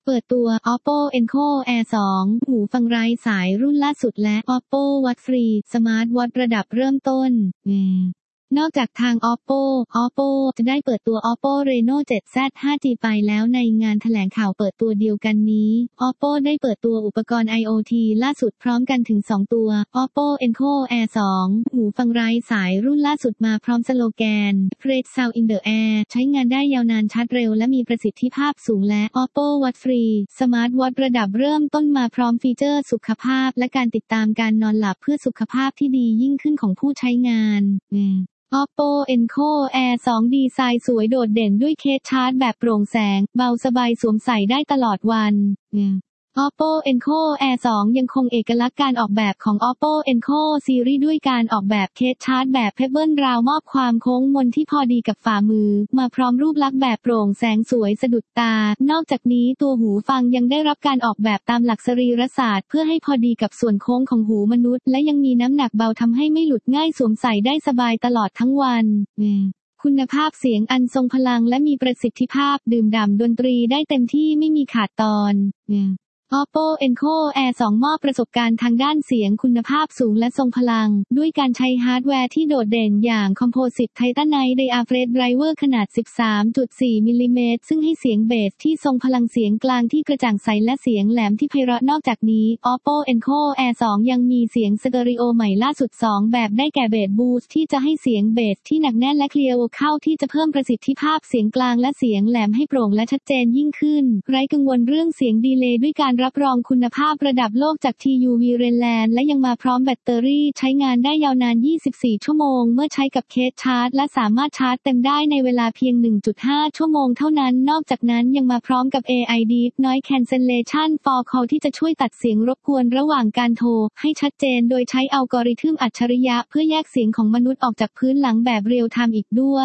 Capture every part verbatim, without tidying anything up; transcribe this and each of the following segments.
เปิดตัว Oppo Enco Air สอง หูฟังไร้สายรุ่นล่าสุดและ Oppo Watch Free สมาร์ทวอทช์ระดับเริ่มต้นนอกจากทาง Oppo Oppo จะได้เปิดตัว Oppo Reno เซเว่น แซด ไฟว์ จี ไปแล้วในงานแถลงข่าวเปิดตัวเดียวกันนี้ Oppo ได้เปิดตัวอุปกรณ์ IoT ล่าสุดพร้อมกันถึงสองตัว Oppo Enco Air สอง หูฟังไร้สายรุ่นล่าสุดมาพร้อมสโลแกน Great Sound in the Air ใช้งานได้ยาวนานชัดเร็วและมีประสิทธิภาพสูงและ Oppo Watch Free สมาร์ทวอทช์ระดับเริ่มต้นมาพร้อมฟีเจอร์สุขภาพและการติดตามการนอนหลับเพื่อสุขภาพที่ดียิ่งขึ้นของผู้ใช้งานOppo Enco Air สอง ดีไซน์สวยโดดเด่นด้วยเคสชาร์จแบบโปร่งแสงเบาสบายสวมใส่ได้ตลอดวัน Oppo Enco Air สอง ยังคงเอกลักษณ์การออกแบบของ Oppo Enco Series ด้วยการออกแบบเคสชาร์จแบบ Pebble Round มอบความโค้งมนที่พอดีกับฝ่ามือมาพร้อมรูปลักษณ์แบบโปร่งแสงสวยสะดุดตานอกจากนี้ตัวหูฟังยังได้รับการออกแบบตามหลักสรีรศาสตร์เพื่อให้พอดีกับส่วนโค้งของหูมนุษย์และยังมีน้ำหนักเบาทำให้ไม่หลุดง่ายสวมใส่ได้สบายตลอดทั้งวันคุณภาพเสียงอันทรงพลังและมีประสิทธิภาพดื่มด่ำดนตรีได้เต็มที่ไม่มีขาดตอนOppo Enco Air สอง มอบประสบการณ์ทางด้านเสียงคุณภาพสูงและทรงพลังด้วยการใช้ฮาร์ดแวร์ที่โดดเด่นอย่าง Composite Titanite Diaphragm Driver ขนาด สิบสามจุดสี่ มิลลิเมตรซึ่งให้เสียงเบสที่ทรงพลังเสียงกลางที่กระจ่างใสและเสียงแหลมที่ไพเราะนอกจากนี้ Oppo Enco Air สอง ยังมีเสียงสเตอริโอใหม่ล่าสุดสองแบบได้แก่ Bass Boost ที่จะให้เสียงเบสที่หนักแน่นและเคลียร์เข้าที่จะเพิ่มประสิทธิภาพเสียงกลางและเสียงแหลมให้โปร่งและชัดเจนยิ่งขึ้นไร้กังวลเรื่องเสียงดีเลย์ด้วยการรับรองคุณภาพภาพระดับโลกจาก ที ยู วี Renland และยังมาพร้อมแบตเตอรี่ใช้งานได้ยาวนาน ยี่สิบสี่ ชั่วโมงเมื่อใช้กับเคสชาร์จและสามารถชาร์จเต็มได้ในเวลาเพียง หนึ่งจุดห้า ชั่วโมงเท่านั้นนอกจากนั้นยังมาพร้อมกับ เอ ไอ Deep Noise Cancellation for Call ที่จะช่วยตัดเสียงรบกวนระหว่างการโทรให้ชัดเจนโดยใช้อัลกอริทึมอัจฉริยะเพื่อแยกเสียงของมนุษย์ออกจากพื้นหลังแบบเรียลไทม์อีกด้วย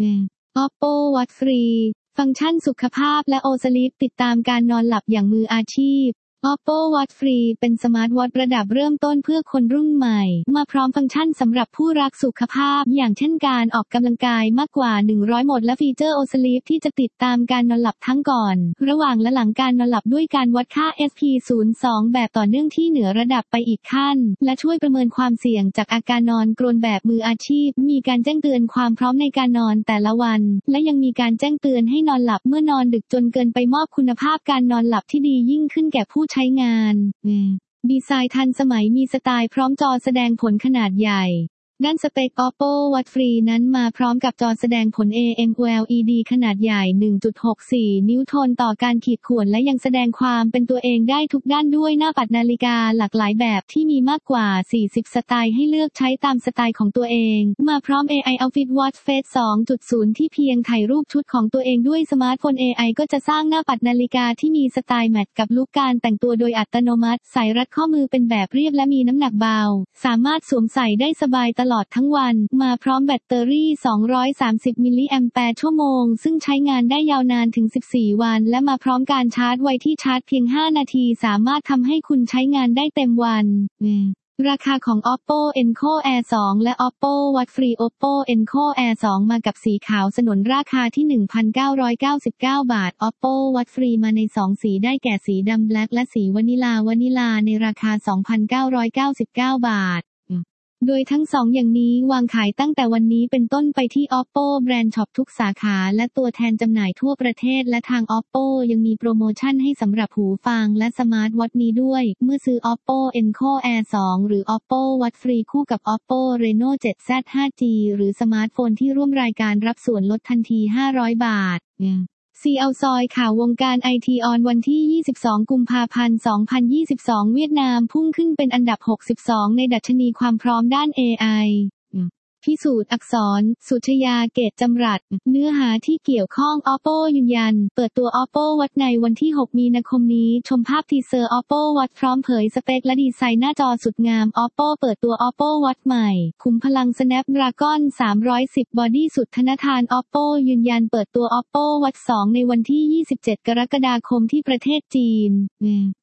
Oppo Watch Free ฟังก์ชันสุขภาพและ O-Sleep ติดตามการนอนหลับอย่างมืออาชีพOppo Watch Free เป็นสมาร์ทวอทช์ระดับเริ่มต้นเพื่อคนรุ่นใหม่มาพร้อมฟังก์ชันสำหรับผู้รักสุขภาพอย่างเช่นการออกกำลังกายมากกว่าหนึ่งร้อยโหมดและฟีเจอร์ O-Sleep ที่จะติดตามการนอนหลับทั้งก่อนระหว่างและหลังการนอนหลับด้วยการวัดค่า เอส พี ศูนย์ สอง แบบต่อเนื่องที่เหนือระดับไปอีกขั้นและช่วยประเมินความเสี่ยงจากอาการนอนกรนแบบมืออาชีพมีการแจ้งเตือนความพร้อมในการนอนแต่ละวันและยังมีการแจ้งเตือนให้นอนหลับเมื่อนอนดึกจนเกินไปมอบคุณภาพการนอนหลับที่ดียิ่งขึ้นแก่ผู้ใช้งานดีไซน์ทันสมัยมีสไตล์พร้อมจอแสดงผลขนาดใหญ่ด้านสเปค Oppo Watch Free นั้นมาพร้อมกับจอแสดงผล เอ เอ็ม โอ แอล อี ดี ขนาดใหญ่ หนึ่งจุดหกสี่ นิ้วทนต่อการขีดข่วนและยังแสดงความเป็นตัวเองได้ทุกด้านด้วยหน้าปัดนาฬิกาหลากหลายแบบที่มีมากกว่า สี่สิบ สไตล์ให้เลือกใช้ตามสไตล์ของตัวเองมาพร้อม เอ ไอ Outfit Watch Face สองจุดศูนย์ ที่เพียงถ่ายรูปชุดของตัวเองด้วยสมาร์ทโฟน เอ ไอ ก็จะสร้างหน้าปัดนาฬิกาที่มีสไตล์แมทกับลุคการแต่งตัวโดยอัตโนมัติใส่รัดข้อมือเป็นแบบเรียบและมีน้ำหนักเบาสามารถสวมใส่ได้สบายตลอดทั้งวันมาพร้อมแบตเตอรี่สองร้อยสามสิบมิลลิแอมแปร์ชั่วโมงซึ่งใช้งานได้ยาวนานถึงสิบสี่วันและมาพร้อมการชาร์จไวที่ชาร์จเพียงห้านาทีสามารถทำให้คุณใช้งานได้เต็มวันราคาของ Oppo Enco Air สอง และ Oppo Watch Free Oppo Enco Air สอง มากับสีขาวสนนราคาที่ หนึ่งพันเก้าร้อยเก้าสิบเก้า บาท Oppo Watch Free มาในสองสีได้แก่สีดำแบล็คและสีวานิลาวานิลาในราคา สองพันเก้าร้อยเก้าสิบเก้า บาทโดยทั้งสองอย่างนี้วางขายตั้งแต่วันนี้เป็นต้นไปที่ Oppo Brand Shop ทุกสาขาและตัวแทนจำหน่ายทั่วประเทศและทาง Oppo ยังมีโปรโมชั่นให้สำหรับหูฟังและสมาร์ทวอทช์นี้ด้วยเมื่อซื้อ Oppo Enco Air สอง หรือ Oppo Watch Free คู่กับ Oppo Reno เซเว่น แซด ไฟว์ จี หรือสมาร์ทโฟนที่ร่วมรายการรับส่วนลดทันทีห้าร้อยบาทซีเอาซอยข่าววงการไอทีออนวันที่ยี่สิบสองกุมภาพันธ์สองพันยี่สิบสองเวียดนามพุ่งขึ้นเป็นอันดับหกสิบสองในดัชนีความพร้อมด้าน เอ ไอ พิสูจน์อักษรสุชยาเกตจำรัดเนื้อหาที่เกี่ยวข้อง Oppo ยืนยันเปิดตัว Oppo Watch ในวันที่หกมีนาคมนี้ชมภาพทีเซอร์ Oppo Watch พร้อมเผยสเปคและดีไซน์หน้าจอสุดงาม Oppo เปิดตัว Oppo Watch ใหม่ขุมพลัง Snapdragon สามร้อยสิบ บอดี้สุดทนทาน Oppo ยืนยันเปิดตัว Oppo Watch สองในวันที่ยี่สิบเจ็ดกรกฎาคมที่ประเทศจีน